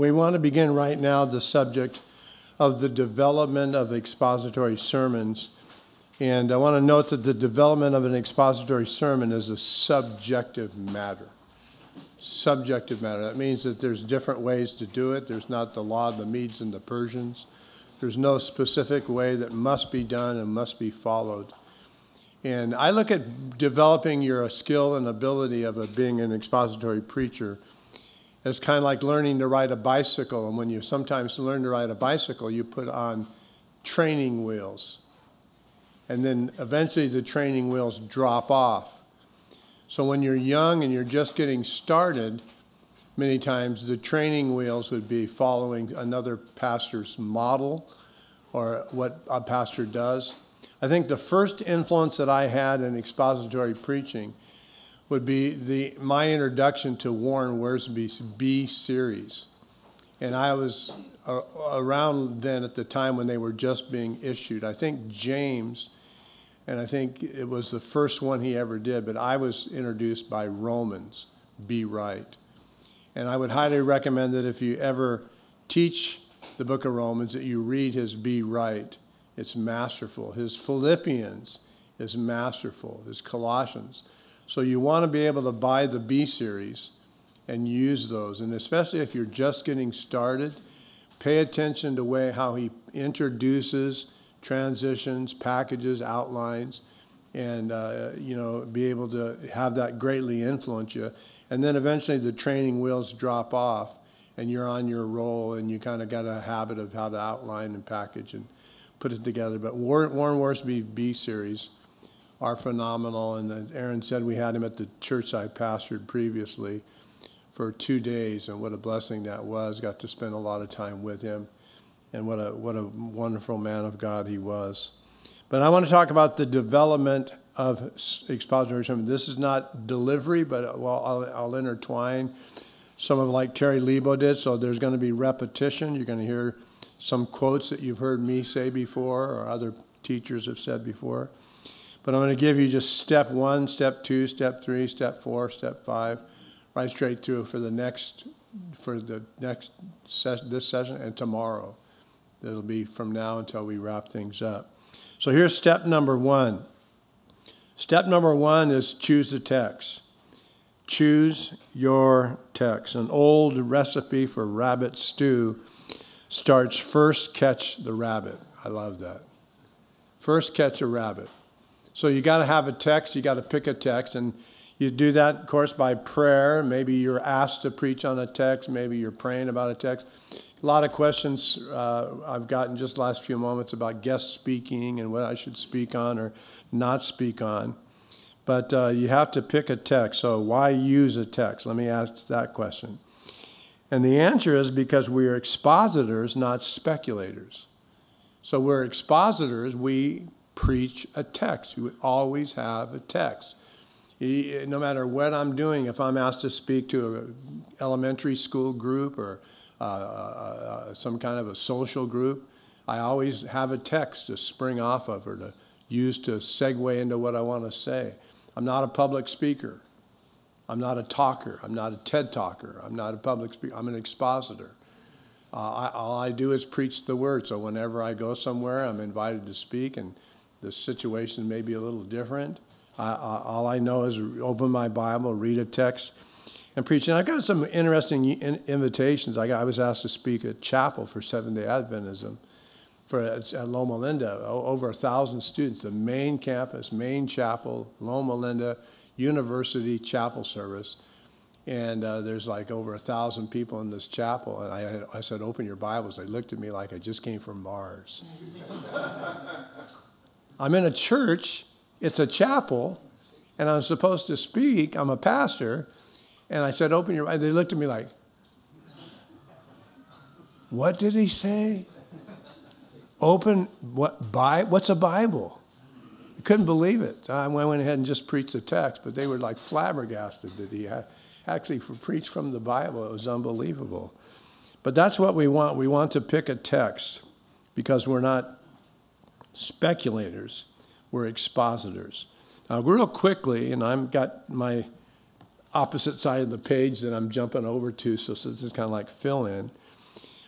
We want to begin right now the subject of the development of expository sermons. And I want to note that the development of an expository sermon is a subjective matter. Subjective matter. That means that there's different ways to do it. There's not the law of the Medes and the Persians. There's no specific way that must be done and must be followed. And I look at developing your skill and ability of being an expository preacher as kind of like learning to ride a bicycle. And when you sometimes learn to ride a bicycle, you put on training wheels. And then eventually the training wheels drop off. So when you're young and you're just getting started, many times the training wheels would be following another pastor's model or what a pastor does. I think the first influence that I had in expository preaching would be my introduction to Warren Wiersbe's B series. And I was around then at the time when they were just being issued. I think James, and I think it was the first one he ever did, but I was introduced by Romans, Be Right. And I would highly recommend that if you ever teach the book of Romans, that you read his Be Right. It's masterful. His Philippians is masterful. His Colossians. So you want to be able to buy the B series and use those. And especially if you're just getting started, pay attention to how he introduces, transitions, packages, outlines, and be able to have that greatly influence you. And then eventually the training wheels drop off and you're on your roll and you kind of got a habit of how to outline and package and put it together. But Warren Wiersbe B series are phenomenal. And as Aaron said, we had him at the church I pastored previously for 2 days, and what a blessing that was. Got to spend a lot of time with him, and what a wonderful man of God he was. But I want to talk about the development of expository sermon. This is not delivery, but I'll intertwine some of like Terry Lebo did. So there's going to be repetition. You're going to hear some quotes that you've heard me say before or other teachers have said before. But I'm going to give you just step 1, step 2, step 3, step 4, step 5, right straight through for this session and tomorrow. It'll be from now until we wrap things up. So here's step number 1. Step number 1 is choose the text. Choose your text. An old recipe for rabbit stew starts first catch the rabbit. I love that. First catch a rabbit. So you got to have a text. You got to pick a text. And you do that, of course, by prayer. Maybe you're asked to preach on a text. Maybe you're praying about a text. A lot of questions I've gotten just the last few moments about guest speaking and what I should speak on or not speak on. But you have to pick a text. So why use a text? Let me ask that question. And the answer is because we are expositors, not speculators. So we're expositors. We preach a text. We always have a text. No matter what I'm doing, if I'm asked to speak to an elementary school group or some kind of a social group, I always have a text to spring off of or to use to segue into what I want to say. I'm not a public speaker. I'm not a talker. I'm not a TED talker. I'm not a public speaker. I'm an expositor. All I do is preach the word. So whenever I go somewhere, I'm invited to speak, and the situation may be a little different. All I know is open my Bible, read a text, and preach. And I got some interesting invitations. I was asked to speak at chapel for Seventh-day Adventism at Loma Linda. Over 1,000 students. The main campus, main chapel, Loma Linda University chapel service. And there's like over 1,000 people in this chapel. And I said, open your Bibles. They looked at me like I just came from Mars. I'm in a church. It's a chapel. And I'm supposed to speak. I'm a pastor. And I said, open your Bible. They looked at me like, what did he say? Open what? What's a Bible? I couldn't believe it. I went ahead and just preached the text, but they were like flabbergasted that he had actually preached from the Bible. It was unbelievable. But that's what we want. We want to pick a text because we're not speculators. We're expositors. Now, real quickly, and I've got my opposite side of the page that I'm jumping over to, so this is kind of like fill-in.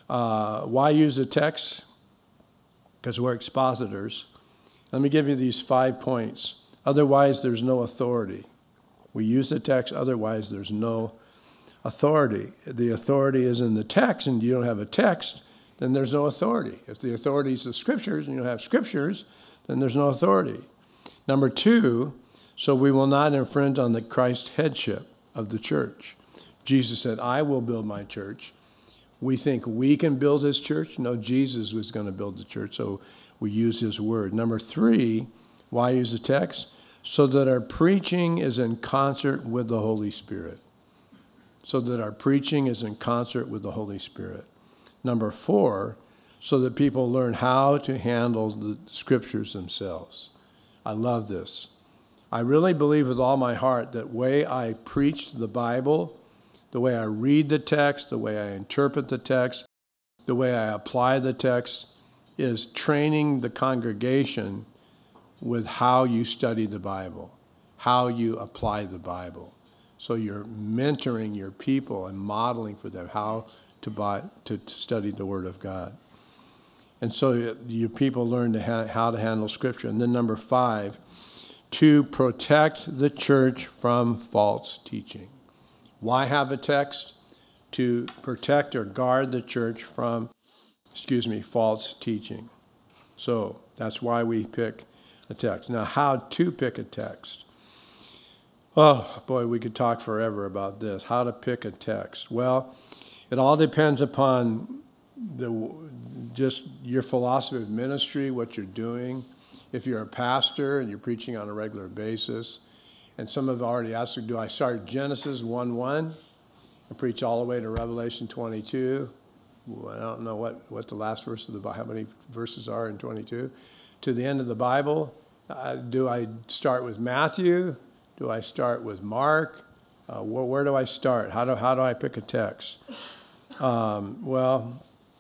Why use the text? Because we're expositors. Let me give you these 5 points. Otherwise, there's no authority. We use the text, otherwise there's no authority. The authority is in the text, and you don't have a text, then there's no authority. If the authority is the scriptures, and you don't have scriptures, then there's no authority. Number 2, so we will not infringe on the Christ headship of the church. Jesus said, I will build my church. We think we can build his church. No, Jesus was going to build the church, so we use his word. Number 3, why use the text? So that our preaching is in concert with the Holy Spirit. So that our preaching is in concert with the Holy Spirit. Number 4, so that people learn how to handle the scriptures themselves. I love this. I really believe with all my heart that way I preach the Bible, the way I read the text, the way I interpret the text, the way I apply the text, is training the congregation with how you study the Bible, how you apply the Bible. So you're mentoring your people and modeling for them how to study the Word of God. And so your people learn how to handle Scripture. And then number 5, to protect the church from false teaching. Why have a text? To protect or guard the church from, false teaching. So that's why we pick a text. Now, how to pick a text? Oh, boy, we could talk forever about this. How to pick a text. Well, it all depends upon just your philosophy of ministry, what you're doing. If you're a pastor and you're preaching on a regular basis, and some have already asked, do I start Genesis 1:1 and preach all the way to Revelation 22? Well, I don't know what the last verse of the Bible, how many verses are in 22, to the end of the Bible. Do I start with Matthew? Do I start with Mark? Where do I start? How do I pick a text? Well,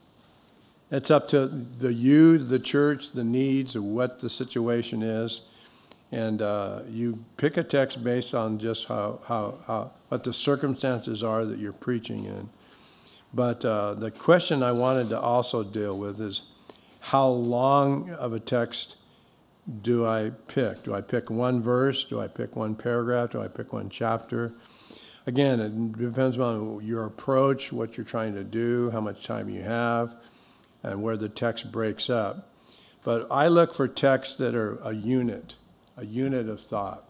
it's up to the church, the needs of what the situation is. And you pick a text based on just what the circumstances are that you're preaching in. But the question I wanted to also deal with is, how long of a text do I pick? Do I pick one verse? Do I pick one paragraph? Do I pick one chapter? Again, it depends on your approach, what you're trying to do, how much time you have, and where the text breaks up. But I look for texts that are a unit of thought.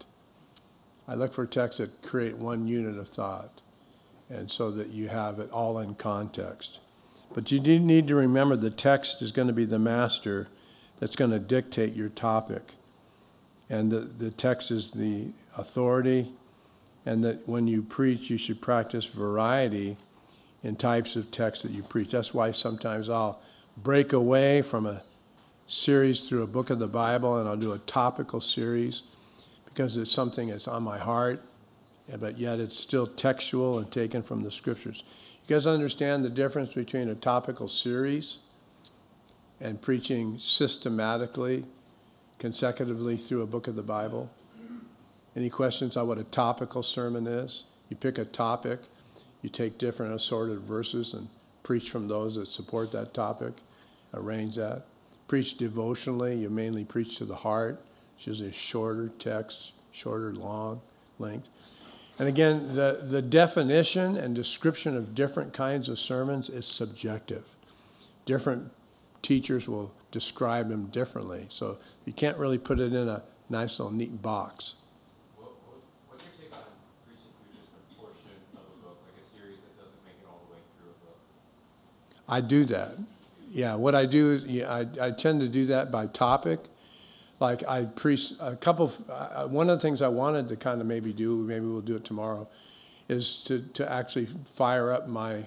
I look for texts that create one unit of thought, and so that you have it all in context. But you do need to remember the text is going to be the master that's going to dictate your topic. And the text is the authority, and that when you preach, you should practice variety in types of text that you preach. That's why sometimes I'll break away from a series through a book of the Bible, and I'll do a topical series because it's something that's on my heart, but yet it's still textual and taken from the scriptures. You guys understand the difference between a topical series and preaching systematically, consecutively through a book of the Bible? Any questions on what a topical sermon is? You pick a topic, you take different assorted verses and preach from those that support that topic, arrange that. Preach devotionally, you mainly preach to the heart. It's usually a shorter text, shorter, long length. And again, the definition and description of different kinds of sermons is subjective. Different teachers will describe them differently. So you can't really put it in a nice little neat box. What's your take on preaching through just a portion of a book, like a series that doesn't make it all the way through a book? I do that. Yeah, what I do is I tend to do that by topic. Like I preach one of the things I wanted to kind of maybe we'll do it tomorrow, is to actually fire up my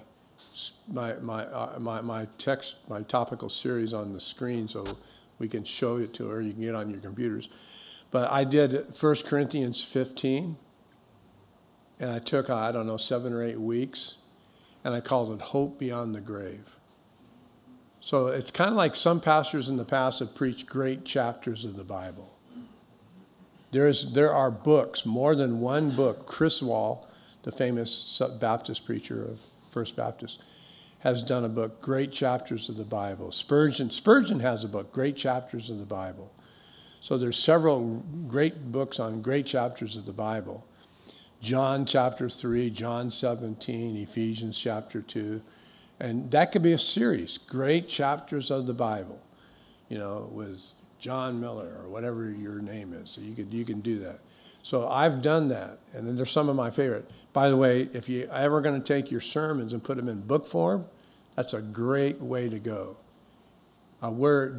text, my topical series on the screen so we can show it to her. You can get it on your computers. But I did 1 Corinthians 15, and I took, 7 or 8 weeks, and I called it Hope Beyond the Grave. So it's kind of like some pastors in the past have preached great chapters of the Bible. There are books, more than one book. Chris Wall, the famous Baptist preacher of First Baptist, has done a book, Great Chapters of the Bible. Spurgeon has a book, Great Chapters of the Bible. So there's several great books on great chapters of the Bible. John chapter 3, John 17, Ephesians chapter 2. And that could be a series, Great Chapters of the Bible, with John Miller or whatever your name is. So you can do that. So I've done that, and then there's some of my favorite. By the way, if you're ever going to take your sermons and put them in book form, that's a great way to go. We're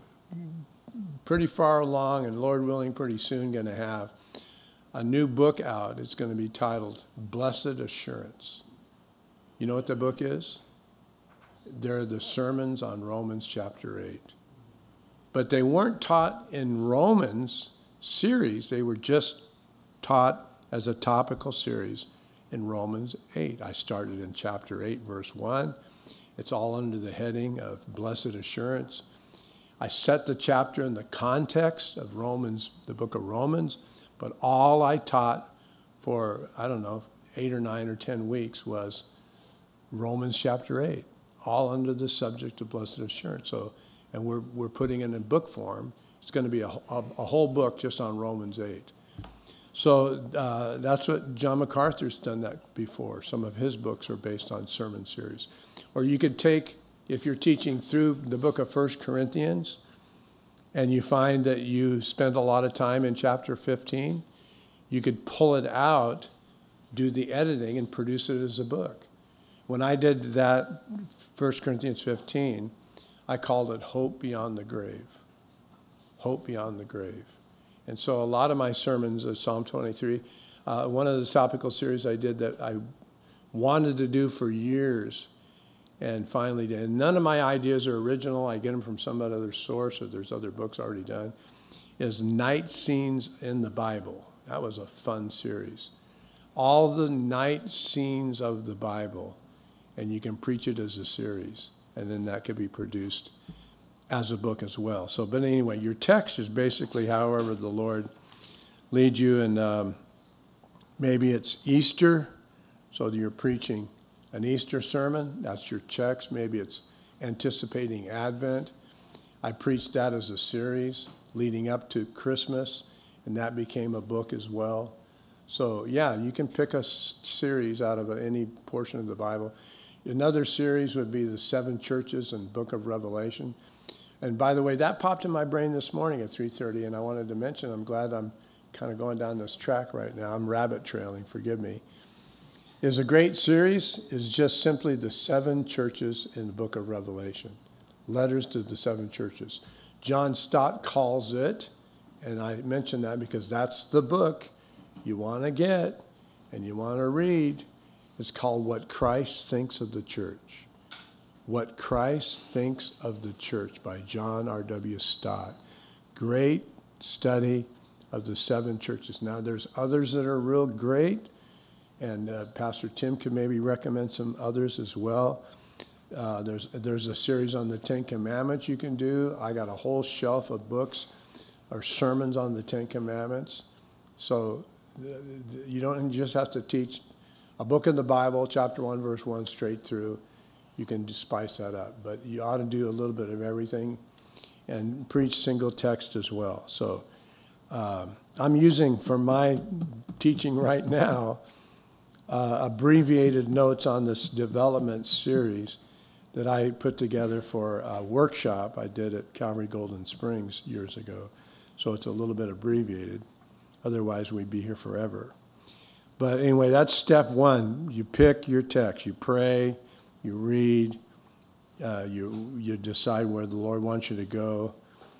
pretty far along, and Lord willing, pretty soon going to have a new book out. It's going to be titled Blessed Assurance. You know what the book is? They're the sermons on Romans chapter 8. But they weren't taught in Romans series. They were just taught as a topical series in Romans 8. I started in chapter 8, verse 1. It's all under the heading of Blessed Assurance. I set the chapter in the context of Romans, the book of Romans, but all I taught for, 8 or 9 or 10 weeks was Romans chapter 8, all under the subject of Blessed Assurance. So, and we're putting it in book form. It's going to be a whole book just on Romans 8. So that's what John MacArthur's done that before. Some of his books are based on sermon series. Or you could take, if you're teaching through the book of 1 Corinthians, and you find that you spent a lot of time in chapter 15, you could pull it out, do the editing, and produce it as a book. When I did that, 1 Corinthians 15, I called it Hope Beyond the Grave. Hope Beyond the Grave. And so a lot of my sermons of Psalm 23, one of the topical series I did that I wanted to do for years and finally did. And none of my ideas are original. I get them from some other source, or there's other books already done, is Night Scenes in the Bible. That was a fun series. All the night scenes of the Bible, and you can preach it as a series, and then that could be produced as a book as well. So, but anyway, your text is basically however the Lord leads you, and maybe it's Easter, so you're preaching an Easter sermon, that's your text. Maybe it's anticipating Advent. I preached that as a series leading up to Christmas, and that became a book as well. So yeah, you can pick a series out of any portion of the Bible. Another series would be the 7 churches in the book of Revelation. And by the way, that popped in my brain this morning at 3:30, and I wanted to mention, I'm glad I'm kind of going down this track right now. I'm rabbit trailing, forgive me. Is a great series, is just simply the 7 churches in the book of Revelation. Letters to the 7 churches. John Stott calls it, and I mention that because that's the book you want to get and you want to read. It's called What Christ Thinks of the Church. What Christ Thinks of the Church by John R.W. Stott. Great study of the 7 churches. Now, there's others that are real great, and Pastor Tim can maybe recommend some others as well. There's a series on the 10 Commandments you can do. I got a whole shelf of books or sermons on the 10 Commandments. So you don't just have to teach a book in the Bible, chapter 1, verse 1, straight through. You can just spice that up. But you ought to do a little bit of everything and preach single text as well. So I'm using, for my teaching right now, abbreviated notes on this development series that I put together for a workshop I did at Calvary Golden Springs years ago. So it's a little bit abbreviated. Otherwise, we'd be here forever. But anyway, that's step 1. You pick your text. You pray. You read. You decide where the Lord wants you to go.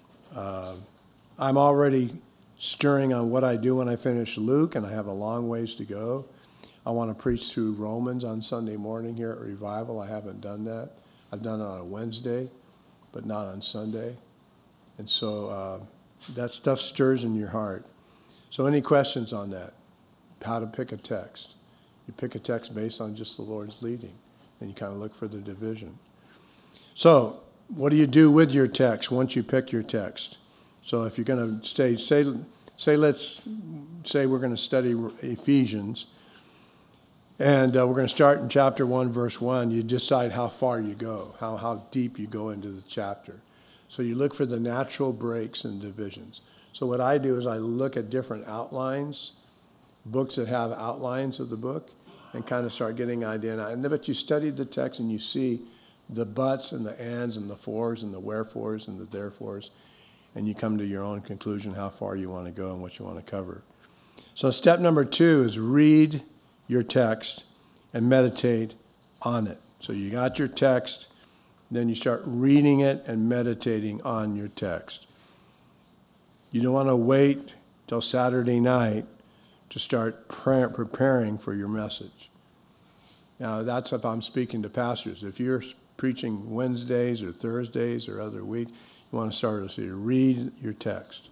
I'm already stirring on what I do when I finish Luke, and I have a long ways to go. I want to preach through Romans on Sunday morning here at Revival. I haven't done that. I've done it on a Wednesday, but not on Sunday. And so that stuff stirs in your heart. So any questions on that? How to pick a text? You pick a text based on just the Lord's leading, and you kind of look for the division. So what do you do with your text once you pick your text? So if you're going to let's say we're going to study Ephesians, And we're going to start in chapter 1, verse 1. You decide how far you go, how deep you go into the chapter. So you look for the natural breaks and divisions. So what I do is I look at different outlines, books that have outlines of the book, and kind of start getting an idea. But you study the text and you see the buts and the ands and the fors and the wherefores and the therefores, and you come to your own conclusion how far you want to go and what you want to cover. So step number 2 is read your text and meditate on it. So you got your text, then you start reading it and meditating on your text. You don't want to wait till Saturday night to start preparing for your message. Now, that's if I'm speaking to pastors. If you're preaching Wednesdays or Thursdays or other week, you want to start to read your text.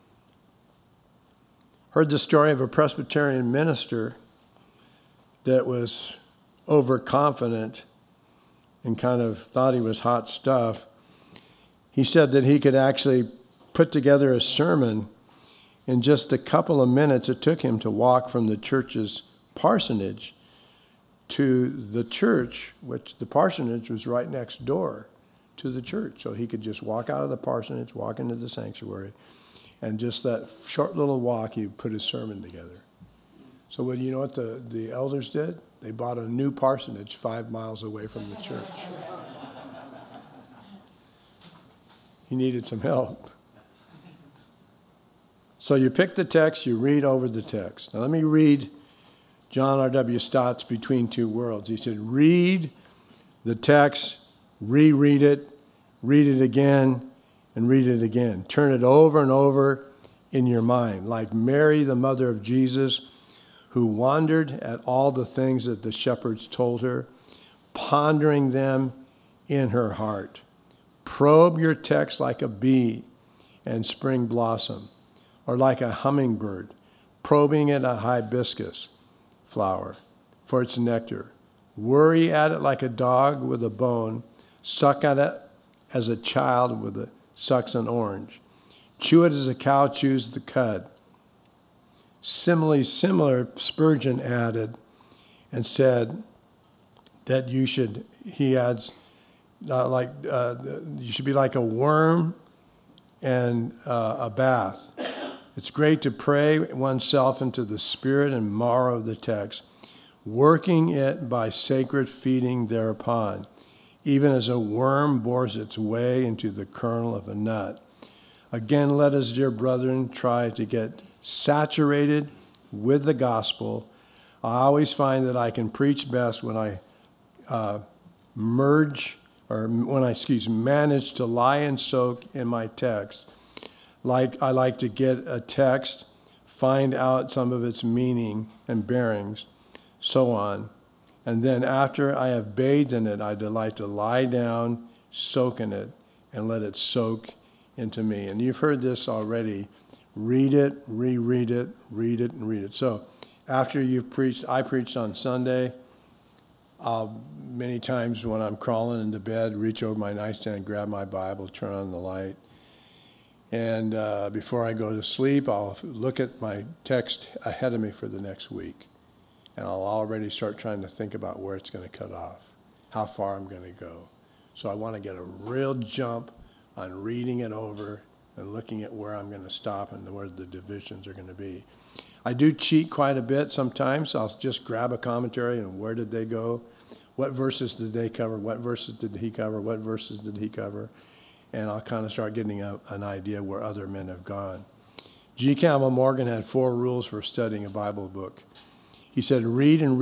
Heard the story of a Presbyterian minister that was overconfident and kind of thought he was hot stuff. He said that he could actually put together a sermon in just a couple of minutes. It took him to walk from the church's parsonage to the church, which the parsonage was right next door to the church. So he could just walk out of the parsonage, walk into the sanctuary, and just that short little walk, he put his sermon together. So what do you know what the elders did? They bought a new parsonage 5 miles away from the church. He needed some help. So you pick the text, you read over the text. Now let me read John R.W. Stott's Between Two Worlds. He said, read the text, reread it, read it again, and read it again. Turn it over and over in your mind, like Mary, the mother of Jesus, who wondered at all the things that the shepherds told her, pondering them in her heart. Probe your text like a bee and spring blossom, or like a hummingbird, probing at a hibiscus flower for its nectar. Worry at it like a dog with a bone, suck at it as a child sucks an orange. Chew it as a cow chews the cud. Similar, Spurgeon added and said that you should be like a worm and a bath. It's great to pray oneself into the spirit and marrow of the text, working it by sacred feeding thereupon, even as a worm bores its way into the kernel of a nut. Again, let us, dear brethren, try to get saturated with the gospel. I always find that I can preach best when I manage to lie and soak in my text. Like I like to get a text, find out some of its meaning and bearings, so on. And then after I have bathed in it, I delight to lie down, soak in it, and let it soak into me. And you've heard this already. Read it, reread it, read it, and read it. So after you've preached, I preached on Sunday. I'll many times when I'm crawling into bed, reach over my nightstand, grab my Bible, turn on the light. And before I go to sleep, I'll look at my text ahead of me for the next week. And I'll already start trying to think about where it's going to cut off, how far I'm going to go. So I want to get a real jump on reading it over and looking at where I'm going to stop and where the divisions are going to be. I do cheat quite a bit sometimes. I'll just grab a commentary and where did they go? What verses did they cover? What verses did he cover? What verses did he cover? And I'll kind of start getting an idea where other men have gone. G. Campbell Morgan had 4 rules for studying a Bible book. He said, read and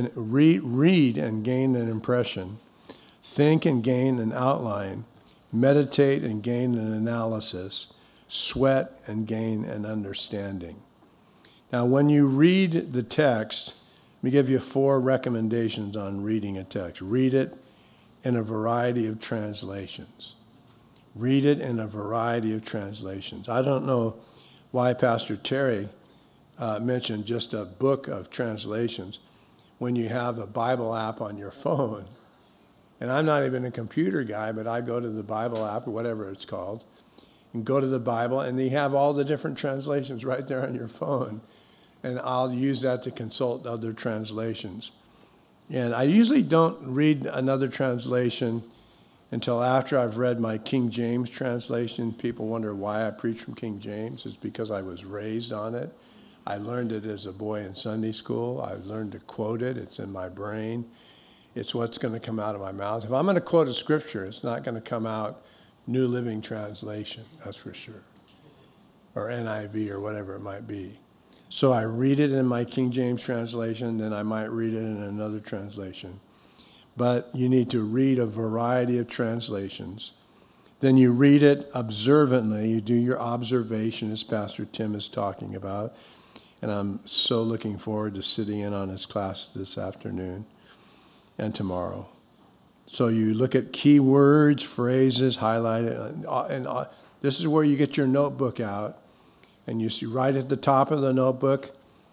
gain an impression, think and gain an outline, meditate and gain an analysis, sweat and gain an understanding. Now, when you read the text, let me give you 4 recommendations on reading a text. Read it in a variety of translations. Read it in a variety of translations. I don't know why Pastor Terry mentioned just a book of translations when you have a Bible app on your phone. And I'm not even a computer guy, but I go to the Bible app, or whatever it's called, and go to the Bible, and they have all the different translations right there on your phone. And I'll use that to consult other translations. And I usually don't read another translation until after I've read my King James translation. People wonder why I preach from King James. It's because I was raised on it. I learned it as a boy in Sunday school. I learned to quote it. It's in my brain. It's what's going to come out of my mouth. If I'm going to quote a scripture, it's not going to come out New Living Translation, that's for sure, or NIV or whatever it might be. So I read it in my King James translation, then I might read it in another translation. But you need to read a variety of translations. Then you read it observantly. You do your observation, as Pastor Tim is talking about. And I'm so looking forward to sitting in on his class this afternoon and tomorrow. So you look at key words, phrases, highlight it. And this is where you get your notebook out. And you see right at the top of the notebook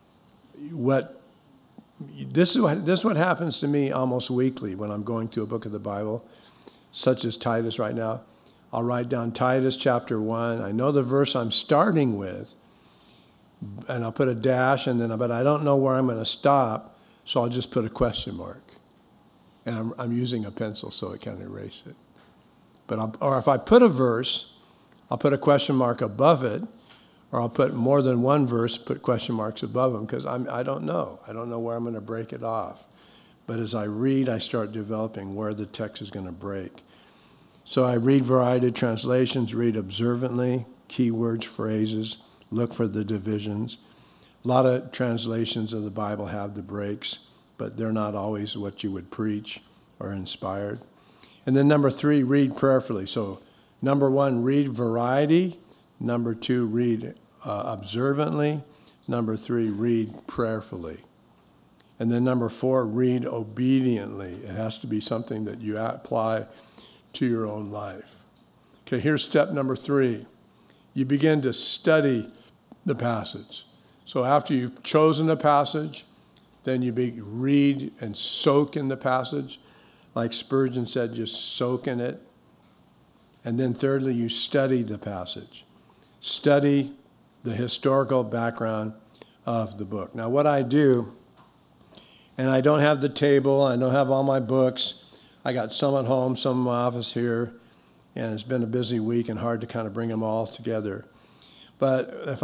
this is what happens to me almost weekly when I'm going through a book of the Bible, such as Titus right now. I'll write down Titus chapter 1. I know the verse I'm starting with, and I'll put a dash, but I don't know where I'm going to stop, so I'll just put a question mark. And I'm using a pencil so it can't erase it. Or if I put a verse, I'll put a question mark above it, or I'll put more than one verse, put question marks above them, because I don't know. I don't know where I'm going to break it off. But as I read, I start developing where the text is going to break. So I read variety of translations, read observantly, keywords, phrases, look for the divisions. A lot of translations of the Bible have the breaks, but they're not always what you would preach or inspired. And then number 3, read prayerfully. So number 1, read variety. Number 2, read observantly. Number 3, read prayerfully. And then number 4, read obediently. It has to be something that you apply to your own life. Okay, here's step number 3. You begin to study the passage. So after you've chosen a passage, then you read and soak in the passage. Like Spurgeon said, just soak in it. And then thirdly, you study the passage. Study the historical background of the book. Now what I do, and I don't have the table, I don't have all my books. I got some at home, some in my office here, and it's been a busy week and hard to kind of bring them all together. But if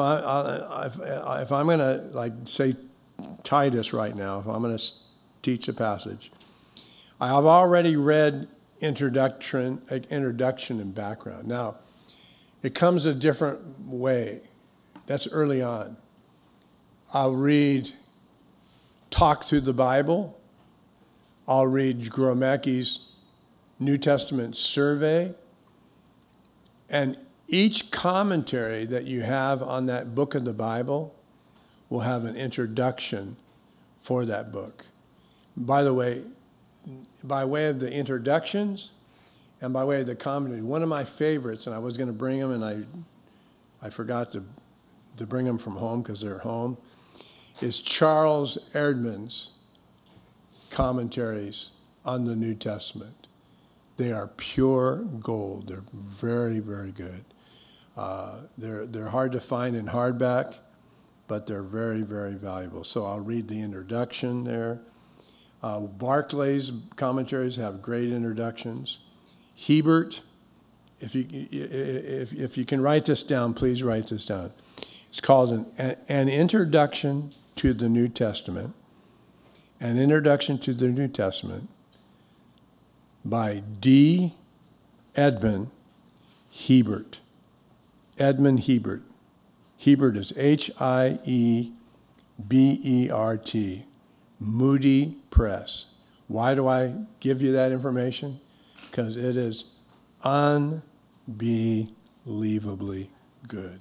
I'm going to, like, say Titus right now, if I'm going to teach a passage, I have already read introduction and background. Now, it comes a different way. That's early on. I'll read Talk Through the Bible. I'll read Gromecki's New Testament Survey. And each commentary that you have on that book of the Bible will have an introduction for that book. By the way, by way of the introductions and by way of the commentary, one of my favorites, and I was going to bring them, and I forgot to bring them from home because they're at home, is Charles Erdman's commentaries on the New Testament. They are pure gold. They're very, very good. They're hard to find in hardback, but they're very, very valuable. So I'll read the introduction there. Barclay's commentaries have great introductions. Hebert, if you can write this down, please write this down. It's called an Introduction to the New Testament. An Introduction to the New Testament by D. Edmund Hebert. Edmund Hebert. Hebert is Hiebert. Moody Press. Why do I give you that information? Because it is unbelievably good.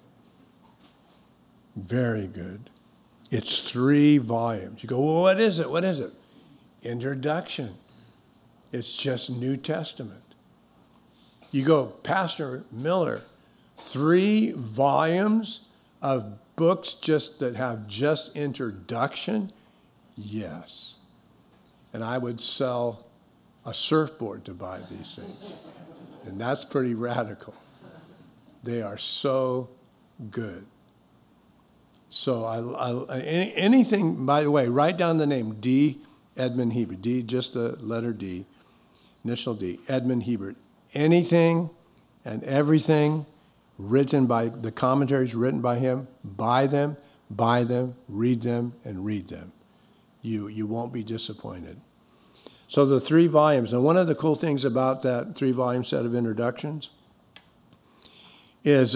Very good. It's 3 volumes. You go, well, what is it? What is it? Introduction. It's just New Testament. You go, Pastor Miller, 3 volumes of books that have just introduction? Yes. And I would sell a surfboard to buy these things. And that's pretty radical. They are so good. So anything, by the way, write down the name D. Edmund Hebert. D, just the letter D, initial D, Edmund Hebert. Anything and everything written by, the commentaries written by him, buy them, read them, and read them. You won't be disappointed. So the 3 volumes, and one of the cool things about that 3-volume set of introductions is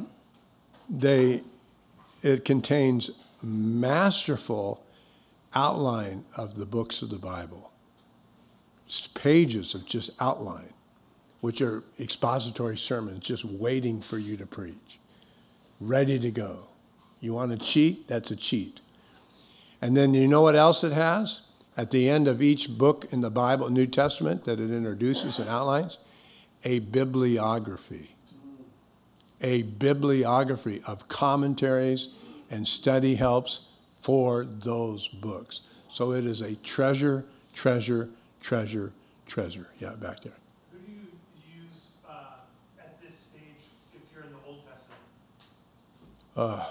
it contains masterful outline of the books of the Bible. It's pages of just outline, which are expository sermons just waiting for you to preach, ready to go. You want to cheat? That's a cheat. And then you know what else it has? At the end of each book in the Bible, New Testament, that it introduces and outlines, a bibliography. A bibliography of commentaries and study helps for those books. So it is a treasure, treasure, treasure, treasure. Yeah, back there. Who do you use at this stage if you're in the Old Testament?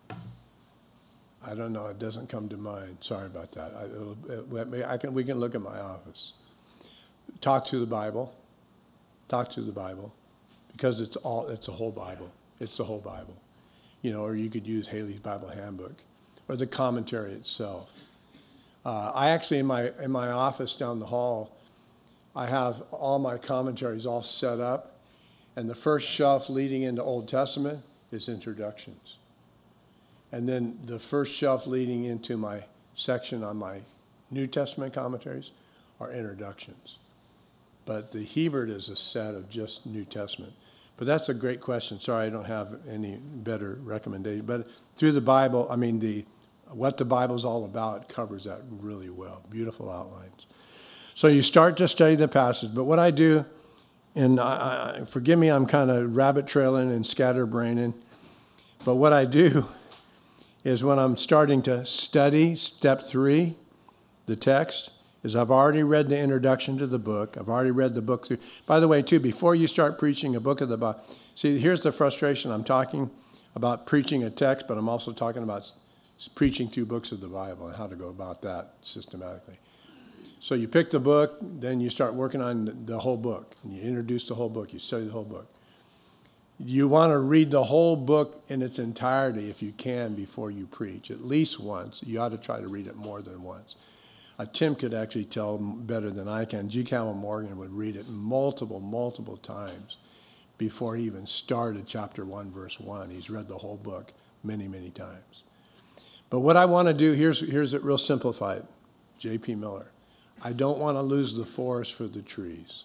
I don't know. It doesn't come to mind. Sorry about that. We can look at my office. Talk to the Bible. Talk to the Bible, because it's a whole Bible. It's the whole Bible, or you could use Haley's Bible Handbook, or the commentary itself. I actually in my office down the hall, I have all my commentaries all set up, and the first shelf leading into Old Testament is introductions. And then the first shelf leading into my section on my New Testament commentaries are introductions. But the Hebert is a set of just New Testament. But that's a great question. Sorry, I don't have any better recommendation. But through the Bible, what the Bible's all about covers that really well. Beautiful outlines. So you start to study the passage. But what I do, and forgive me, I'm kind of rabbit trailing and scatterbraining. But what I do is when I'm starting to study step 3, the text, is I've already read the introduction to the book. I've already read the book through. By the way, too, before you start preaching a book of the Bible, see, here's the frustration. I'm talking about preaching a text, but I'm also talking about preaching through books of the Bible and how to go about that systematically. So you pick the book, then you start working on the whole book. And you introduce the whole book. You study the whole book. You want to read the whole book in its entirety if you can before you preach, at least once. You ought to try to read it more than once. Tim could actually tell better than I can. G. Campbell Morgan would read it multiple times before he even started chapter 1, verse 1. He's read the whole book many times. But what I want to do, here's it real simplified. J.P. Miller. I don't want to lose the forest for the trees.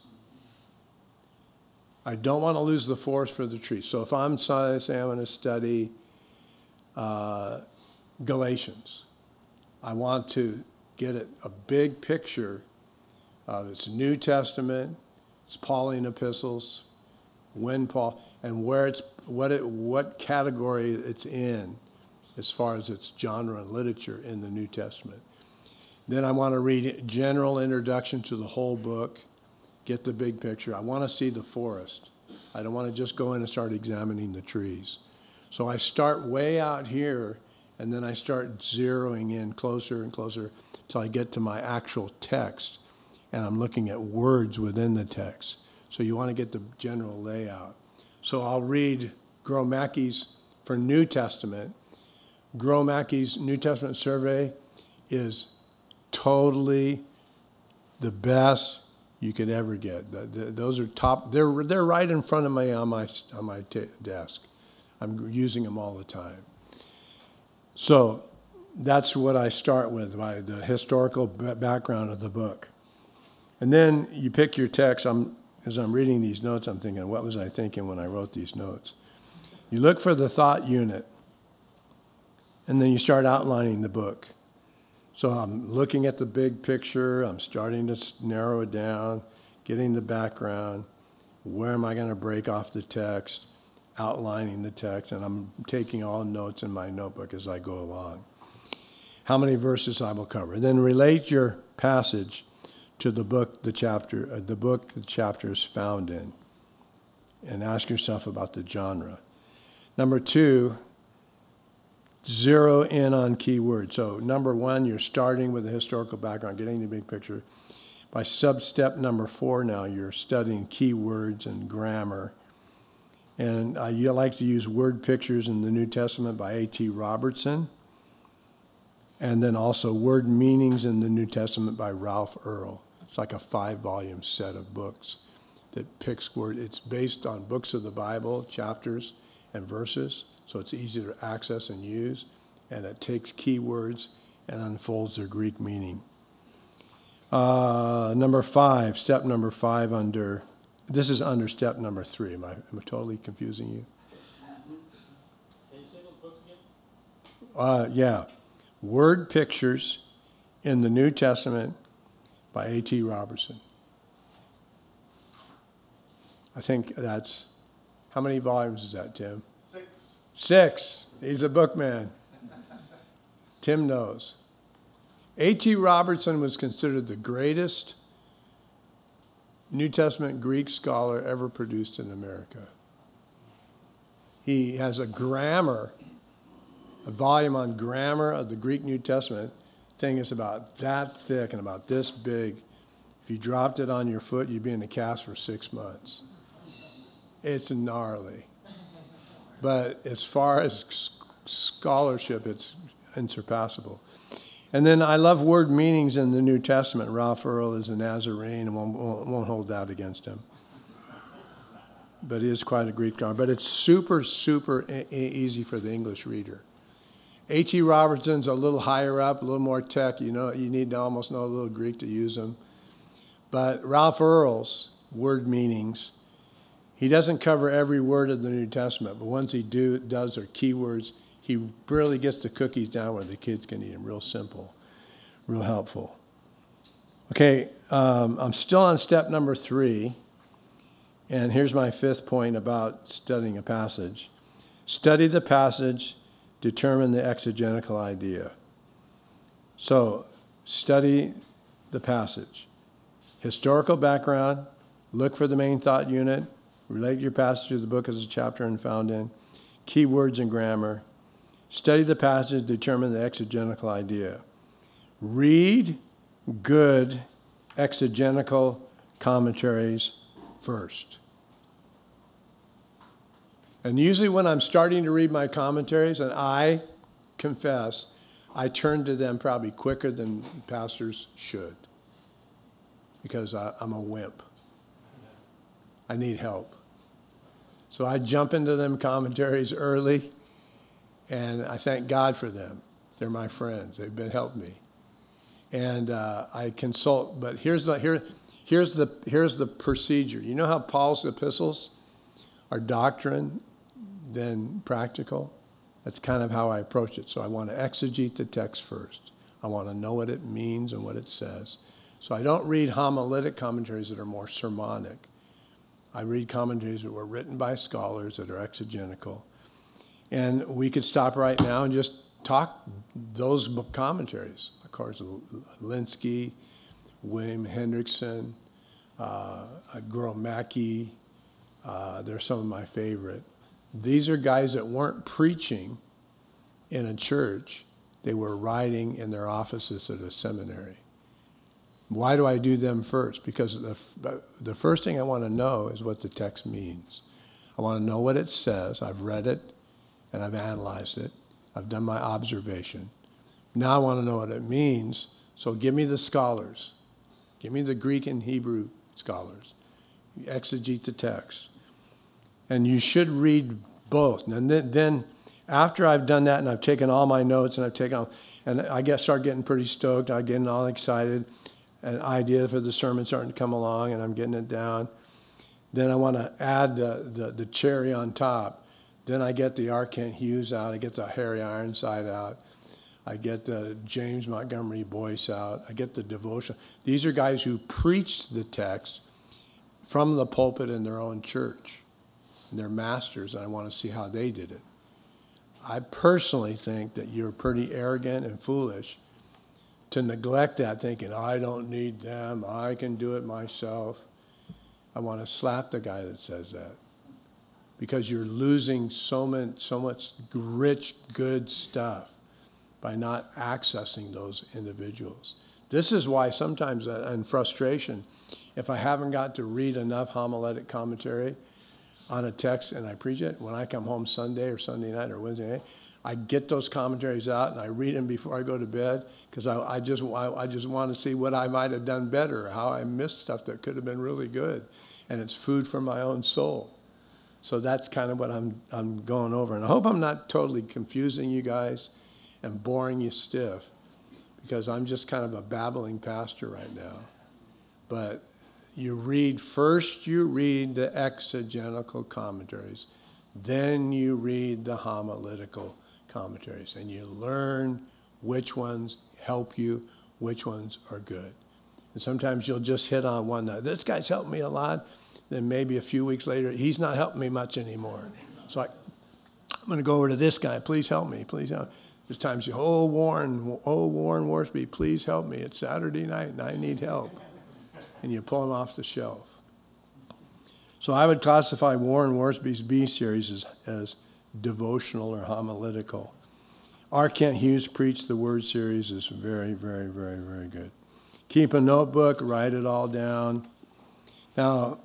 I don't want to lose the forest for the trees. So if I'm saying I'm going to study Galatians, I want to get a big picture of its New Testament, its Pauline epistles, when Paul, and where what category it's in as far as its genre and literature in the New Testament. Then I want to read a general introduction to the whole book, get the big picture. I want to see the forest. I don't want to just go in and start examining the trees. So I start way out here, and then I start zeroing in closer and closer till I get to my actual text, and I'm looking at words within the text. So you want to get the general layout. So I'll read Gromacki's for New Testament. Gromacki's New Testament survey is totally the best you could ever get. Those are top. They're right in front of me on my desk. I'm using them all the time. So that's what I start with, by the historical background of the book. And then you pick your text. As I'm reading these notes, I'm thinking, what was I thinking when I wrote these notes? You look for the thought unit, and then you start outlining the book. So I'm looking at the big picture. I'm starting to narrow it down, getting the background. Where am I going to break off the text? Outlining the text, and I'm taking all notes in my notebook as I go along. How many verses I will cover. Then relate your passage to the book the chapter is found in, and ask yourself about the genre. Number 2, zero in on key words. So number one, you're starting with the historical background, getting the big picture. By sub-step number 4 now, you're studying key words and grammar. And you like to use word pictures in the New Testament by A.T. Robertson. And then also word meanings in the New Testament by Ralph Earl. It's like a 5-volume set of books that picks word. It's based on books of the Bible, chapters and verses, so it's easy to access and use. And it takes key words and unfolds their Greek meaning. Number 5, step number 5 under, this is under step number 3. Am I totally confusing you? Can you say those books again? Yeah. Word Pictures in the New Testament by A.T. Robertson. I think that's, how many volumes is that, Tim? 6. 6. He's a bookman. Tim knows. A.T. Robertson was considered the greatest New Testament Greek scholar ever produced in America. He has a volume on grammar of the Greek New Testament. Thing is about that thick and about this big. If you dropped it on your foot, you'd be in the cast for 6 months. It's gnarly. But as far as scholarship, it's unsurpassable. And then I love word meanings in the New Testament. Ralph Earl is a Nazarene and won't hold that against him. But he is quite a Greek scholar. But it's super, super easy for the English reader. A.T. Robertson's a little higher up, a little more tech. You know, you need to almost know a little Greek to use them. But Ralph Earl's word meanings, he doesn't cover every word of the New Testament, but ones he does are keywords. He really gets the cookies down where the kids can eat them. Real simple, real helpful. Okay, I'm still on step number 3. And here's my 5th point about studying a passage. Study the passage, determine the exegetical idea. So, study the passage. Historical background, look for the main thought unit, relate your passage to the book as a chapter and found in, key words and grammar. Study the passage, determine the exegetical idea. Read good exegetical commentaries first. And usually when I'm starting to read my commentaries, and I confess, I turn to them probably quicker than pastors should, because I'm a wimp. I need help. So I jump into them commentaries early, and I thank God for them. They're my friends. They've been helping me. And I consult, but here's the procedure. You know how Paul's epistles are doctrine, then practical? That's kind of how I approach it. So I want to exegete the text first. I want to know what it means and what it says. So I don't read homiletic commentaries that are more sermonic. I read commentaries that were written by scholars that are exegetical. And we could stop right now and just talk those commentaries. Of course, Linsky, William Hendrickson, Gromacki, they're some of my favorite. These are guys that weren't preaching in a church. They were writing in their offices at a seminary. Why do I do them first? Because the first thing I want to know is what the text means. I want to know what it says. I've read it, and I've analyzed it. I've done my observation. Now I want to know what it means, so give me the scholars. Give me the Greek and Hebrew scholars. Exegete the text. And you should read both. And then after I've done that and I've taken all my notes and I start getting pretty stoked, I'm getting all excited, an idea for the sermon starting to come along and I'm getting it down. Then I want to add the cherry on top. Then I get the R. Kent Hughes out. I get the Harry Ironside out. I get the James Montgomery Boyce out. I get the devotion. These are guys who preached the text from the pulpit in their own church. And they're masters, and I want to see how they did it. I personally think that you're pretty arrogant and foolish to neglect that, thinking, I don't need them, I can do it myself. I want to slap the guy that says that. because you're losing so much rich, good stuff by not accessing those individuals. This is why sometimes in frustration, if I haven't got to read enough homiletic commentary on a text and I preach it, when I come home Sunday or Sunday night or Wednesday night, I get those commentaries out and I read them before I go to bed, because I just want to see what I might have done better, how I missed stuff that could have been really good. And it's food for my own soul. So that's kind of what I'm going over. And I hope I'm not totally confusing you guys and boring you stiff, because I'm just kind of a babbling pastor right now. But first you read the exegetical commentaries, then you read the homiletical commentaries, and you learn which ones help you, which ones are good. And sometimes you'll just hit on one. Now, this guy's helped me a lot. Then maybe a few weeks later, he's not helping me much anymore. So I'm going to go over to this guy. Please help me. Please help me. There's times you, Warren Worsby, please help me. It's Saturday night and I need help. And you pull him off the shelf. So I would classify Warren Worsby's B series as devotional or homiletical. R. Kent Hughes' Preach the Word series is very, very, very, very good. Keep a notebook, write it all down. Now,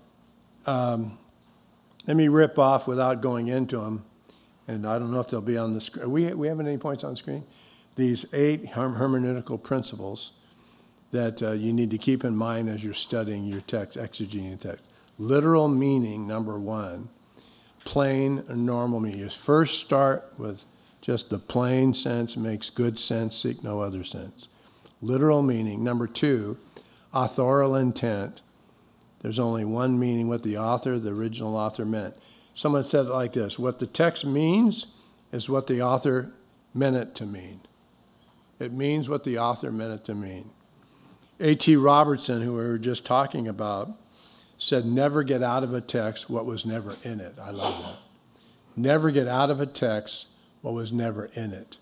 let me rip off without going into them, and I don't know if they'll be on the screen. We have any points on the screen? These 8 hermeneutical principles that you need to keep in mind as you're studying your text, exegeting your text. Literal meaning, number 1. Plain and normal meaning. You first start with just the plain sense, makes good sense, seek no other sense. Literal meaning. Number 2, authorial intent. There's only one meaning, what the original author meant. Someone said it like this: what the text means is what the author meant it to mean. It means what the author meant it to mean. A.T. Robertson, who we were just talking about, said never get out of a text what was never in it. I love that. Never get out of a text what was never in it.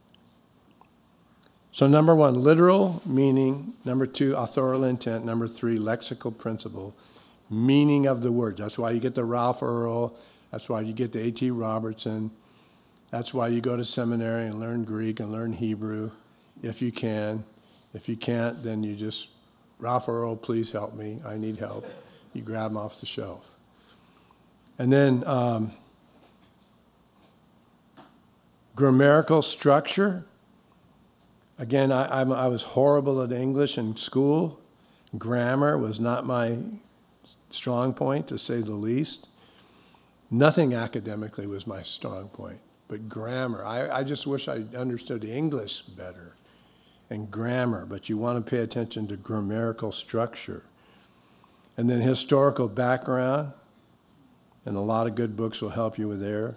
So number 1, literal meaning. Number 2, authorial intent. Number 3, lexical principle, meaning of the words. That's why you get the Ralph Earl. That's why you get the A.T. Robertson. That's why you go to seminary and learn Greek and learn Hebrew, if you can. If you can't, then you just, Ralph Earl, please help me. I need help. You grab them off the shelf. And then grammatical structure. Again, I was horrible at English in school. Grammar was not my strong point, to say the least. Nothing academically was my strong point, but grammar. I just wish I understood English better and grammar, but you want to pay attention to grammatical structure. And then historical background, and a lot of good books will help you with there.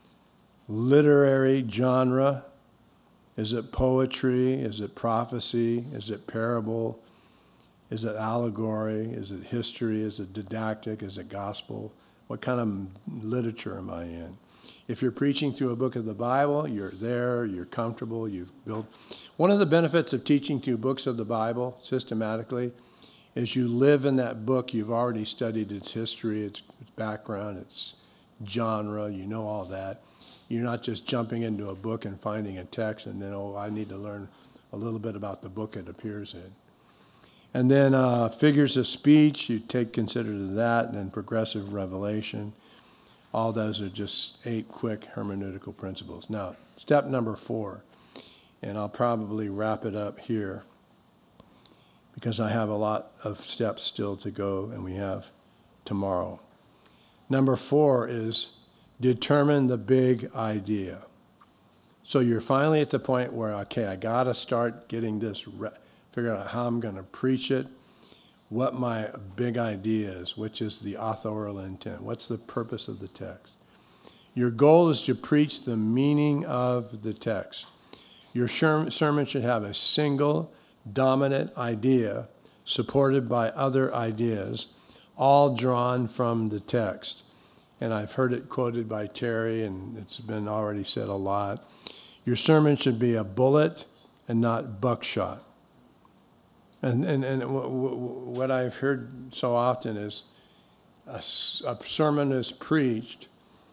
Literary genre. Is it poetry? Is it prophecy? Is it parable? Is it allegory? Is it history? Is it didactic? Is it gospel? What kind of literature am I in? If you're preaching through a book of the Bible, you're there, you're comfortable, you've built. One of the benefits of teaching through books of the Bible systematically is you live in that book. You've already studied its history, its background, its genre, you know all that. You're not just jumping into a book and finding a text and then, I need to learn a little bit about the book it appears in. And then figures of speech, you consider that, and then progressive revelation. All those are just 8 quick hermeneutical principles. Now, step number 4, and I'll probably wrap it up here because I have a lot of steps still to go, and we have tomorrow. Number 4 is determine the big idea. So you're finally at the point where, okay, I got to start getting this, figure out how I'm going to preach it, what my big idea is, which is the authorial intent. What's the purpose of the text? Your goal is to preach the meaning of the text. Your sermon should have a single dominant idea supported by other ideas, all drawn from the text. And I've heard it quoted by Terry, and it's been already said a lot. Your sermon should be a bullet and not buckshot. And what I've heard so often is a sermon is preached,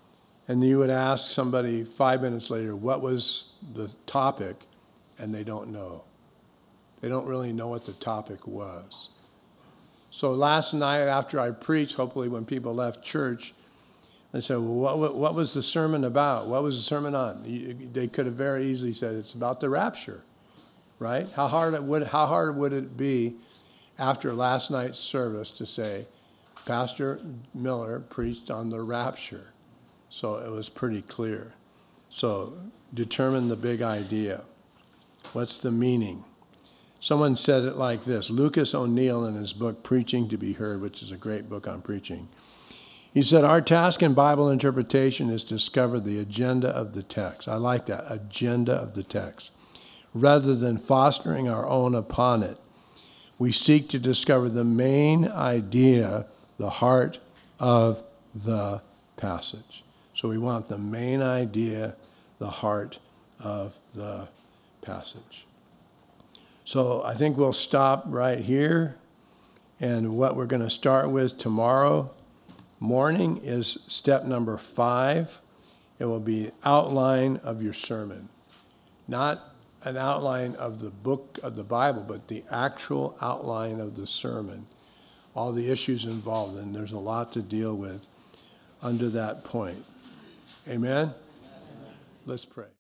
And you would ask somebody 5 minutes later, what was the topic? And they don't know. They don't really know what the topic was. So last night after I preached, hopefully when people left church, they said, well, what was the sermon about? What was the sermon on? They could have very easily said, it's about the rapture, right? How hard would it be after last night's service to say, Pastor Miller preached on the rapture? So it was pretty clear. So determine the big idea. What's the meaning? Someone said it like this. Lucas O'Neill in his book, Preaching to be Heard, which is a great book on preaching, he said, our task in Bible interpretation is to discover the agenda of the text. I like that, agenda of the text. Rather than fostering our own upon it, we seek to discover the main idea, the heart of the passage. So we want the main idea, the heart of the passage. So I think we'll stop right here. And what we're going to start with tomorrow morning is step number 5. It will be outline of your sermon. Not an outline of the book of the Bible, but the actual outline of the sermon. All the issues involved, and there's a lot to deal with under that point. Amen? Let's pray.